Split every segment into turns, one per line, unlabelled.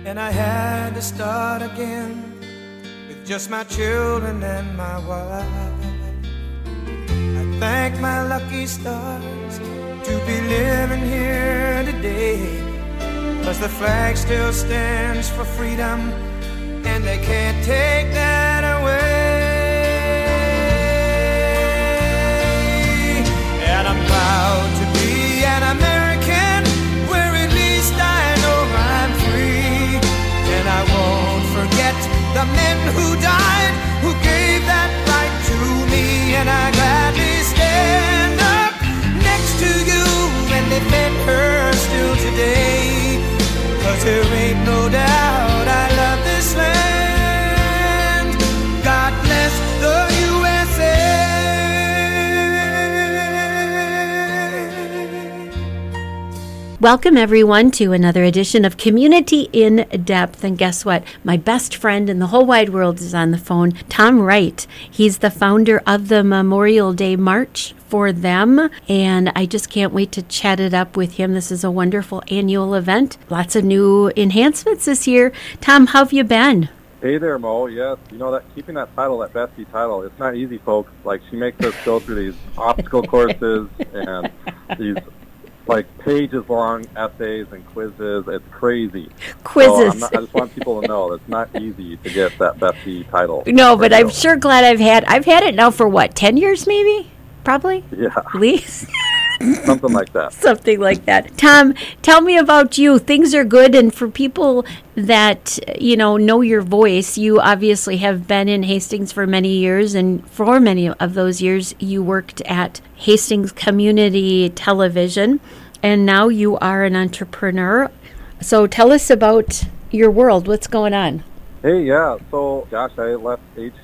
and I had to start again with just my children and my wife. I thank my lucky stars to be living here today, 'cause the flag still stands for freedom, and they can't take that away. And I'm proud to be an American, where at least I know I'm free. And I won't forget the men who died, who gave that right to me. And I gladly stand up next to you and defend her still today, 'cause there ain't no doubt I love this land. God bless the USA.
Welcome, everyone, to another edition of Community in Depth. And guess what? My best friend in the whole wide world is on the phone, Tom Wright. He's the founder of the Memorial Day March for Them, and I just can't wait to chat it up with him. This is a wonderful annual event. Lots of new enhancements this year. Tom, how have you been?
Hey there, Mo. Yes, you know that keeping that title, that Bestie title, it's not easy, folks. Like, she makes us go through these obstacle courses and these pages-long essays and quizzes. It's crazy.
Quizzes.
So I just want people to know it's not easy to get that Bestie title.
No, but I'm sure glad I've had it now for what, 10 years maybe? Probably?
Yeah.
At least?
Something like that.
Something like that. Tom, tell me about you. Things are good, and for people that, know your voice, you obviously have been in Hastings for many years, and for many of those years, you worked at Hastings Community Television, and now you are an entrepreneur. So tell us about your world. What's going on?
Hey, yeah. So, gosh, I left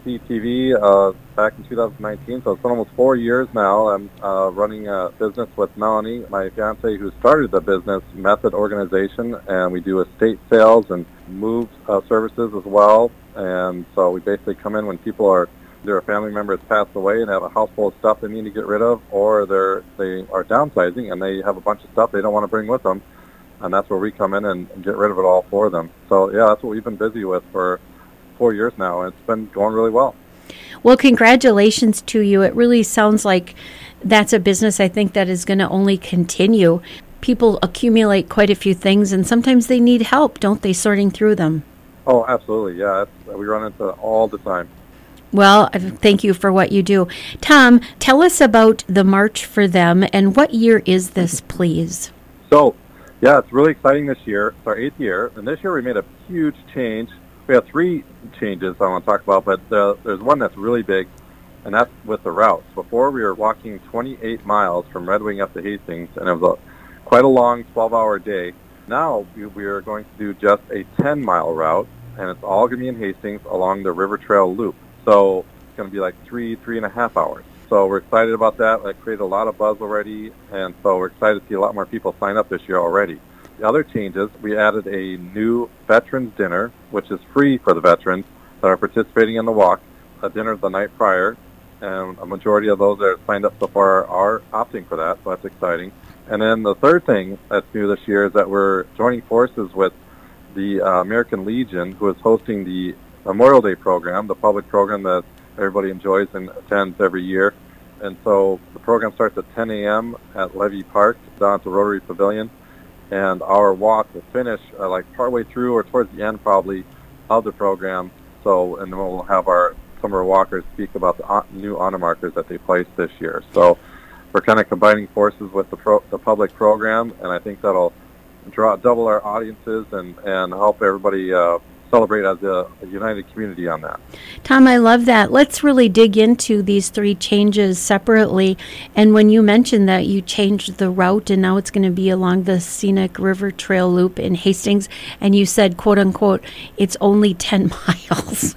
HCTV back in 2019, so it's been almost 4 years now. I'm running a business with Melanie, my fiance, who started the business, Method Organization, and we do estate sales and move services as well. And so we basically come in when people are, either a family member has passed away and have a house full of stuff they need to get rid of, or they are downsizing and they have a bunch of stuff they don't want to bring with them. And that's where we come in and get rid of it all for them. So, yeah, that's what we've been busy with for 4 years now, and it's been going really well.
Well, congratulations to you. It really sounds like that's a business, I think, that is going to only continue. People accumulate quite a few things, and sometimes they need help, don't they, sorting through them?
Oh, absolutely, yeah. We run into it all the time.
Well, thank you for what you do. Tom, tell us about the March for Them, and what year is this, please?
So, yeah, it's really exciting this year. It's our 8th year, and this year we made a huge change. We have 3 changes I want to talk about, but there's one that's really big, and that's with the routes. Before, we were walking 28 miles from Red Wing up to Hastings, and it was quite a long 12-hour day. Now we are going to do just a 10-mile route, and it's all going to be in Hastings along the River Trail Loop. So it's going to be like 3.5 hours. So we're excited about that. That created a lot of buzz already, and so we're excited to see a lot more people sign up this year already. The other changes, we added a new Veterans Dinner, which is free for the veterans that are participating in the walk, a dinner the night prior, and a majority of those that are signed up so far are opting for that, so that's exciting. And then the third thing that's new this year is that we're joining forces with the American Legion, who is hosting the Memorial Day program, the public program that everybody enjoys and attends every year. And so the program starts at 10 a.m. at Levy Park down at the Rotary Pavilion, and our walk will finish partway through or towards the end probably of the program. So, and then we'll have some of our walkers speak about the new honor markers that they placed this year. So we're kind of combining forces with the public program, and I think that'll double our audiences and help everybody celebrate as a united community on that.
Tom, I love that. Let's really dig into these 3 changes separately. And when you mentioned that you changed the route and now it's going to be along the scenic River Trail Loop in Hastings, and you said, quote unquote, it's only 10 miles.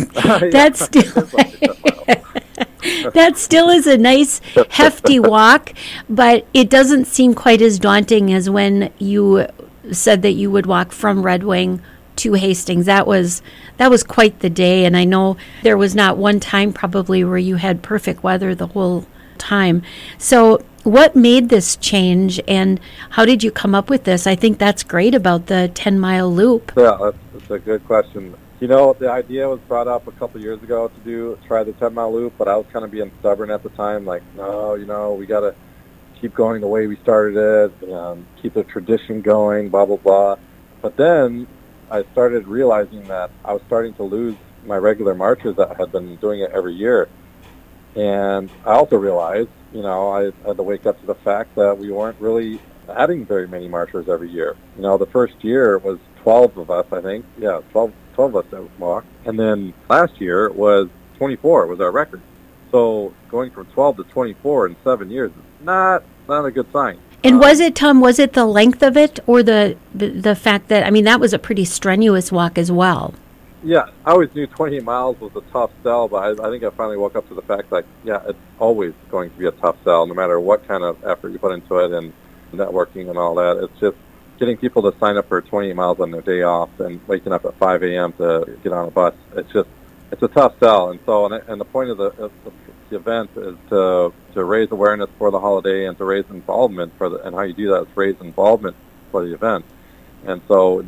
That's still that still is a nice hefty walk, but it doesn't seem quite as daunting as when you said that you would walk from Red Wing to Hastings. That was quite the day, and I know there was not one time probably where you had perfect weather the whole time. So What made this change, and how did you come up with this? I think that's great about the 10-mile loop.
Yeah, that's a good question. The idea was brought up a couple years ago to try the 10-mile loop, but I was kind of being stubborn at the time, like, no, we got to keep going the way we started it, and keep the tradition going, blah, blah, blah. But then I started realizing that I was starting to lose my regular marchers that had been doing it every year. And I also realized, I had to wake up to the fact that we weren't really adding very many marchers every year. The first year was 12 of us, I think. Yeah, 12 of us that walked. And then last year was 24 was our record. So going from 12 to 24 in 7 years is not a good sign.
And was it, Tom, was it the length of it or the fact that, that was a pretty strenuous walk as well?
Yeah, I always knew 28 miles was a tough sell, but I think I finally woke up to the fact that, it's always going to be a tough sell, no matter what kind of effort you put into it and networking and all that. It's just getting people to sign up for 28 miles on their day off and waking up at 5 a.m. to get on a bus. It's a tough sell. And so, and the point of the event is to raise awareness for the holiday and to raise involvement and how you do that is raise involvement for the event. And so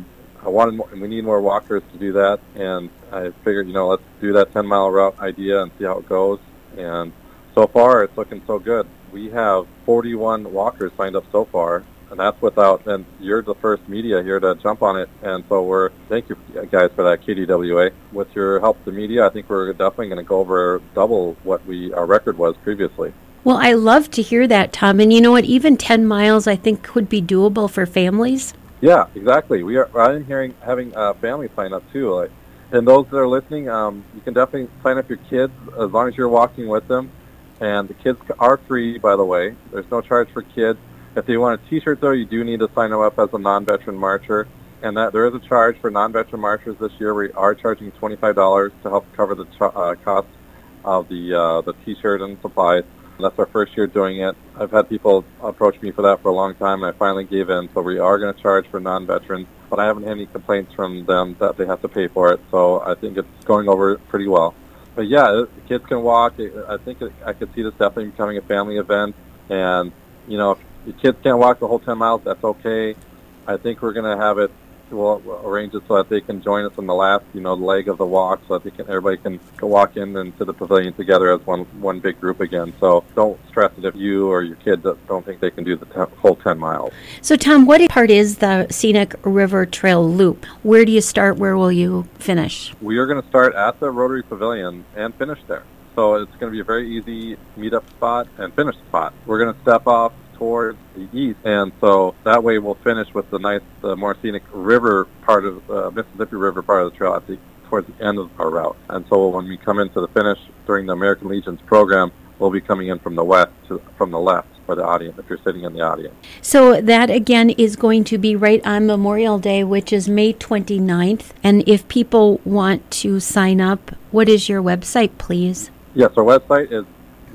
we need more walkers to do that, and I figured, let's do that 10-mile route idea and see how it goes. And so far, it's looking so good. We have 41 walkers signed up so far, and that's and you're the first media here to jump on it, and so thank you guys for that, KDWA. With your help, the media, I think we're definitely going to go over double what our record was previously.
Well, I love to hear that, Tom, and you know what, even 10 miles I think could be doable for families. Yeah,
exactly. I'm hearing having families sign up too. And those that are listening, you can definitely sign up your kids as long as you're walking with them. And the kids are free, by the way. There's no charge for kids. If they want a T-shirt, though, you do need to sign them up as a non-veteran marcher. And that there is a charge for non-veteran marchers this year. We are charging $25 to help cover the cost of the T-shirt and supplies. That's our first year doing it. I've had people approach me for that for a long time, and I finally gave in. So we are going to charge for non-veterans, but I haven't had any complaints from them that they have to pay for it. So I think it's going over pretty well. But yeah, the kids can walk. I think I could see this definitely becoming a family event. And, if the kids can't walk the whole 10 miles, that's okay. I think we're going to have it, we'll arrange it so that they can join us in the last, leg of the walk, so that everybody can go walk into the pavilion together as one big group again. So don't stress it if you or your kids don't think they can do the whole 10 miles.
So, Tom, what part is the Scenic River Trail Loop? Where do you start? Where will you finish?
We are going to start at the Rotary Pavilion and finish there. So it's going to be a very easy meet-up spot and finish spot. We're going to step off towards the east, and so that way we'll finish with the more scenic river part of Mississippi River part of the trail towards the end of our route. And so when we come into the finish during the American Legion's program, we'll be coming in from the west from the left for the audience, if you're sitting in the audience.
So that again is going to be right on Memorial Day, which is May 29th. And if people want to sign up, what is your website, please?
Yes, our website is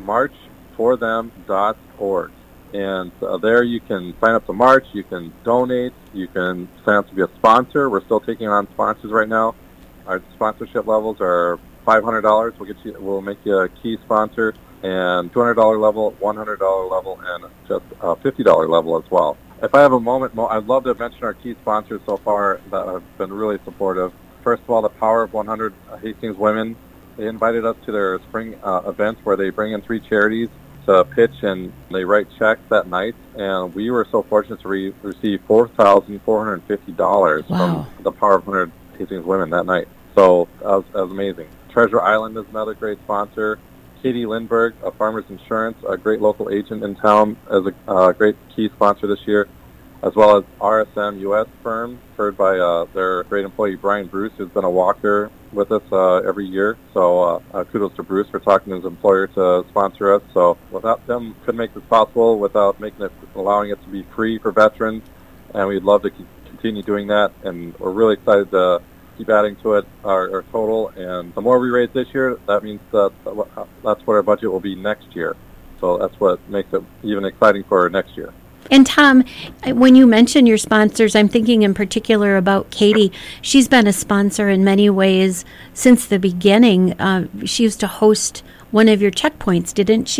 marchforthem.org. And there you can sign up to march, you can donate, you can sign up to be a sponsor. We're still taking on sponsors right now. Our sponsorship levels are $500. We'll make you a key sponsor, and $200 level, $100 level, and just a $50 level as well. If I have a moment, I'd love to mention our key sponsors so far that have been really supportive. First of all, the Power of 100 Hastings Women. They invited us to their spring events where they bring in 3 charities to pitch, and they write checks that night, and we were so fortunate to receive $4,450 from the Power of 100 Hastings Women that night. So that was amazing. Treasure Island is another great sponsor. Katie Lindbergh of Farmers Insurance, a great local agent in town, is a great key sponsor this year, as well as RSM US firm, heard by their great employee Brian Bruce, who's been a walker with us every year. So kudos to Bruce for talking to his employer to sponsor us. So without them, couldn't make this possible without allowing it to be free for veterans, and we'd love to continue doing that. And we're really excited to keep adding to it our total. And the more we raise this year, that means that's what our budget will be next year. So that's what makes it even exciting for next year.
And Tom, when you mention your sponsors, I'm thinking in particular about Katie. She's been a sponsor in many ways since the beginning. She used to host one of your checkpoints, didn't she?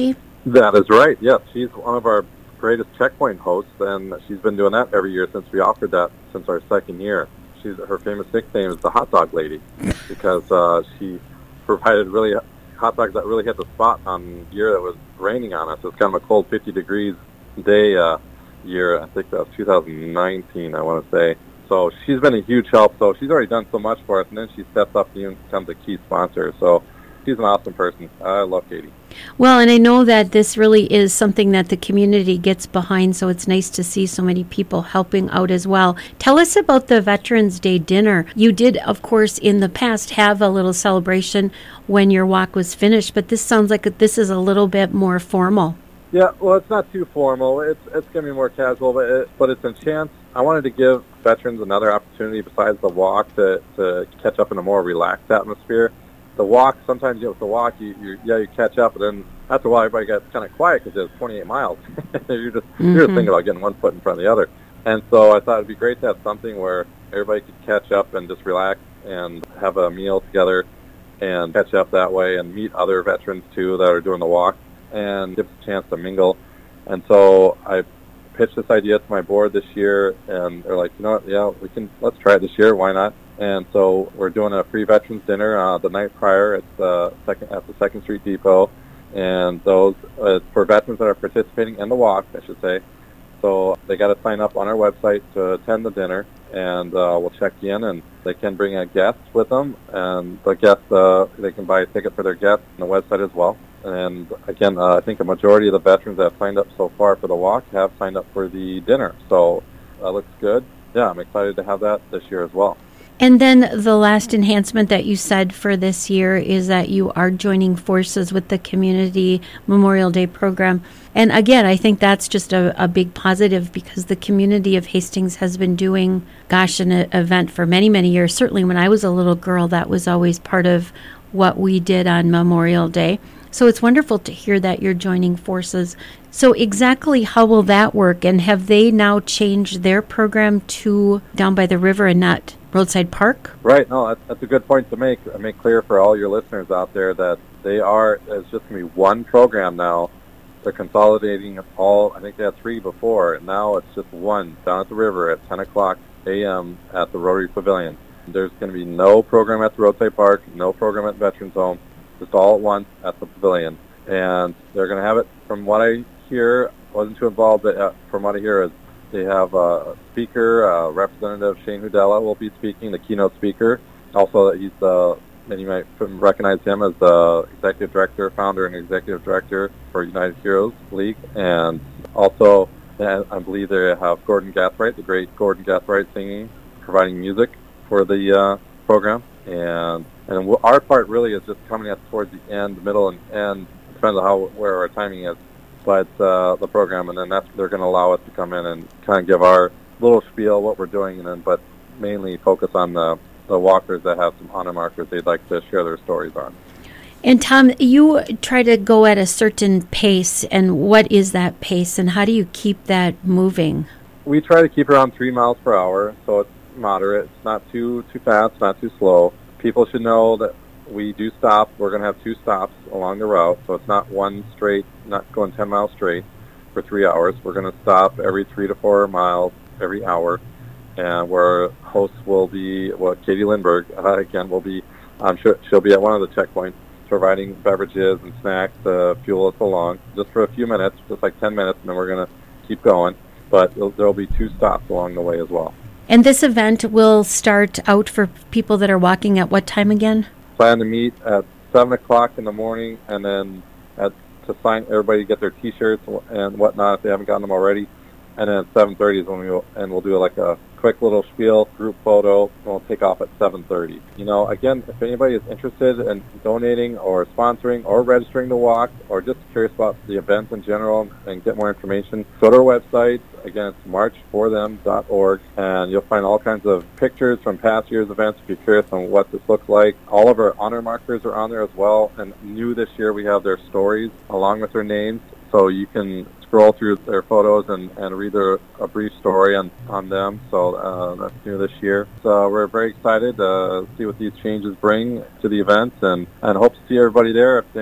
That is right. Yes, she's one of our greatest checkpoint hosts, and she's been doing that every year since we offered that since our second year. Her famous nickname is the Hot Dog Lady because she provided really hot dogs that really hit the spot on the year that was raining on us. It was kind of a cold 50 degrees day year. I think that was 2019, I want to say. So she's been a huge help. So she's already done so much for us, and then she steps up and even becomes a key sponsor. So she's an awesome person. I love Katie.
Well, and I know that this really is something that the community gets behind, so it's nice to see so many people helping out as well. Tell us about the Veterans Day dinner. You did, of course, in the past have a little celebration when your walk was finished, but this sounds like this is a little bit more formal.
Yeah, well, it's not too formal. It's going to be more casual, but it's a chance. I wanted to give veterans another opportunity besides the walk to catch up in a more relaxed atmosphere. The walk, sometimes with the walk, you catch up, and then after a while, everybody gets kind of quiet because it's 28 miles. you're just thinking about getting one foot in front of the other. And so I thought it'd be great to have something where everybody could catch up and just relax and have a meal together and catch up that way and meet other veterans too that are doing the walk and give us a chance to mingle. And so I pitched this idea to my board this year, and they're like, you know what, yeah, let's try it this year. Why not? And so we're doing a free veterans dinner the night prior at the 2nd Street Depot, and those for veterans that are participating in the walk, I should say. So they got to sign up on our website to attend the dinner, and we'll check in, and they can bring a guest with them, and the guest they can buy a ticket for their guest on the website as well. And again, I think a majority of the veterans that have signed up so far for the walk have signed up for the dinner. So that looks good. Yeah, I'm excited to have that this year as well.
And then the last enhancement that you said for this year is that you are joining forces with the Community Memorial Day program. And again, I think that's just a big positive because the community of Hastings has been doing, an event for many, many years. Certainly when I was a little girl, that was always part of what we did on Memorial Day. So it's wonderful to hear that you're joining forces. So exactly how will that work? And have they now changed their program to down by the river and not Roadside Park?
Right. No, that's a good point to make. I make clear for all your listeners out there that it's just going to be one program now. They're consolidating all. I think they had 3 before, and now it's just one down at the river at 10 o'clock a.m. at the Rotary Pavilion. There's going to be no program at the Roadside Park, no program at Veterans Home, just all at once at the Pavilion. And they're going to have it, from what I hear, wasn't too involved, but from what I hear is they have a speaker, Representative Shane Hudella will be speaking, the keynote speaker. Also, he's and you might recognize him as the executive director, founder and executive director for United Heroes League. And also, I believe they have Gordon Gathright, the great Gordon Gathright, singing, providing music for the program. And our part really is just coming up towards the end, middle, and end. Depends on where our timing is. But the program, and then they're going to allow us to come in and kind of give our little spiel, what we're doing, but mainly focus on the walkers that have some honor markers they'd like to share their stories on.
And Tom, you try to go at a certain pace, and what is that pace, and how do you keep that moving?
We try to keep around 3 miles per hour, so it's moderate. It's not too fast, not too slow. People should know that we do stop. We're going to have 2 stops along the route, so it's not one straight, not going 10 miles straight for 3 hours. We're going to stop every 3 to 4 miles every hour, and where hosts will be, Katie Lindberg, again, will be, I'm sure she'll be at one of the checkpoints providing beverages and snacks to fuel us along, just for a few minutes, just like 10 minutes, and then we're going to keep going. But there'll be 2 stops along the way as well.
And this event will start out for people that are walking at what time again?
Plan to meet at 7 o'clock in the morning, and then to sign everybody to get their T-shirts and whatnot if they haven't gotten them already. And then at 7:30 is when we'll do like a quick little spiel, group photo, and we'll take off at 7:30. Again, if anybody is interested in donating or sponsoring or registering to walk or just curious about the event in general and get more information, go to our website. Again, it's marchforthem.org, and you'll find all kinds of pictures from past year's events if you're curious on what this looks like. All of our honor markers are on there as well, and new this year we have their stories along with their names, so you can scroll through their photos and read a brief story on them. So that's new this year. So we're very excited to see what these changes bring to the event, and hope to see everybody there.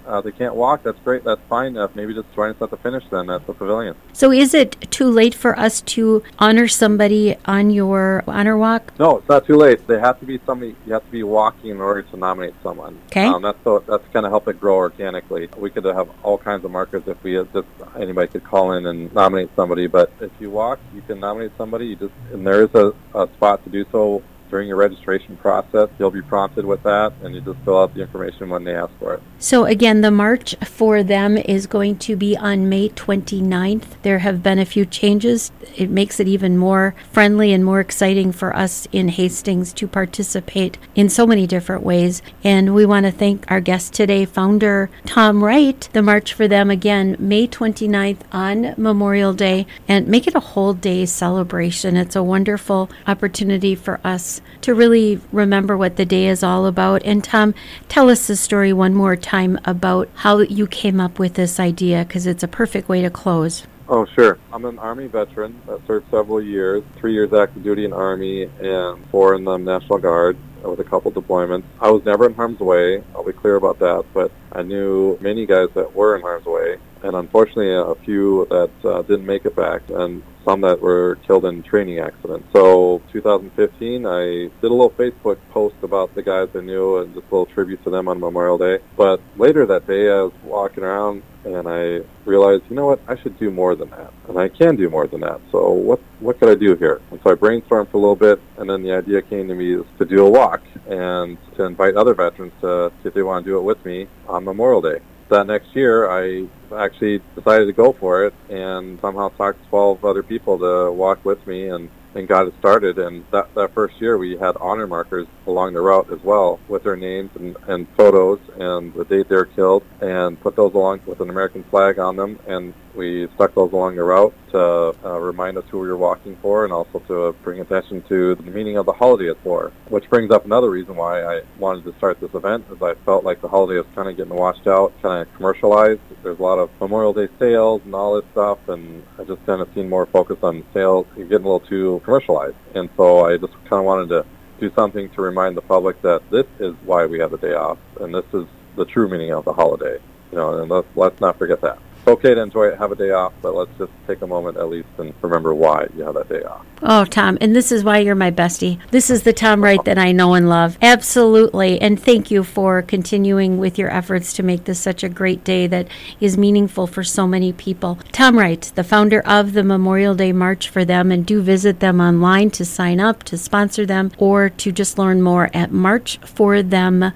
they can't walk, that's great. That's fine. Maybe just join us at the finish then at the pavilion.
So is it too late for us to honor somebody on your honor walk?
No, it's not too late. They have to be somebody. You have to be walking in order to nominate someone.
Okay.
That's kind of help it grow organically. We could have all kinds of markers if we just anybody could call in and nominate somebody. But if you walk, you can nominate somebody. And there is a spot to do so during your registration process. You'll be prompted with that, and you just fill out the information when they ask for it.
So again, the march for them is going to be on May 29th. There have been a few changes. It makes it even more friendly and more exciting for us in Hastings to participate in so many different ways. And we want to thank our guest today, founder Tom Wright. The march for them, again, May 29th on Memorial Day, and make it a whole day celebration. It's a wonderful opportunity for us to really remember what the day is all about. And Tom, tell us the story one more time about how you came up with this idea, because it's a perfect way to close.
Oh, sure. I'm an Army veteran that served several years, 3 years active duty in Army and 4 in the National Guard with a couple deployments. I was never in harm's way, I'll be clear about that, but I knew many guys that were in harm's way, and unfortunately a few that didn't make it back, and some that were killed in training accidents. So 2015, I did a little Facebook post about the guys I knew and just a little tribute to them on Memorial Day. But later that day, I was walking around and I realized, you know what, I should do more than that. And I can do more than that. So what could I do here? And so I brainstormed for a little bit, and then the idea came to me is to do a walk and to invite other veterans to see if they want to do it with me on Memorial Day. That next year, I actually decided to go for it and somehow talked 12 other people to walk with me and got it started. And that first year, we had honor markers along the route as well with their names and photos and the date they were killed, and put those along with an American flag on them. And we stuck those along the route to remind us who we were walking for, and also to bring attention to the meaning of the holiday it's for. Which brings up another reason why I wanted to start this event, is I felt like the holiday was kind of getting washed out, kind of commercialized. There's a lot of Memorial Day sales and all this stuff, and I just kind of seen more focus on sales. You're getting a little too commercialized. And so I just kind of wanted to do something to remind the public that this is why we have the day off, and this is the true meaning of the holiday. And let's not forget that. It's okay to enjoy it, have a day off, but let's just take a moment at least and remember why you have that day off.
Oh, Tom, and this is why you're my bestie. This is the Tom Wright that I know and love. Absolutely. And thank you for continuing with your efforts to make this such a great day that is meaningful for so many people. Tom Wright, the founder of the Memorial Day March for them, and do visit them online to sign up, to sponsor them, or to just learn more at marchforthem.org.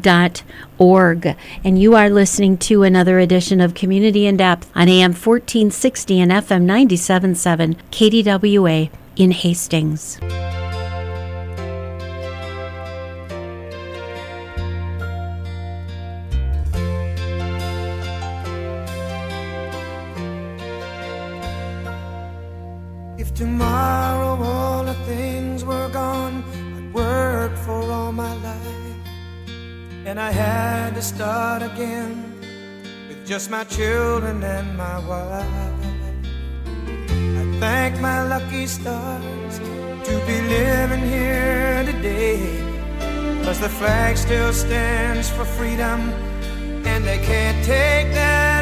And you are listening to another edition of Community in Depth on AM 1460 and FM 97.7 KDWA in Hastings.
If tomorrow all the things were gone I'd worked for all my life, and I had to start again with just my children and my wife, I thank my lucky stars to be living here today, 'cause the flag still stands for freedom, and they can't take that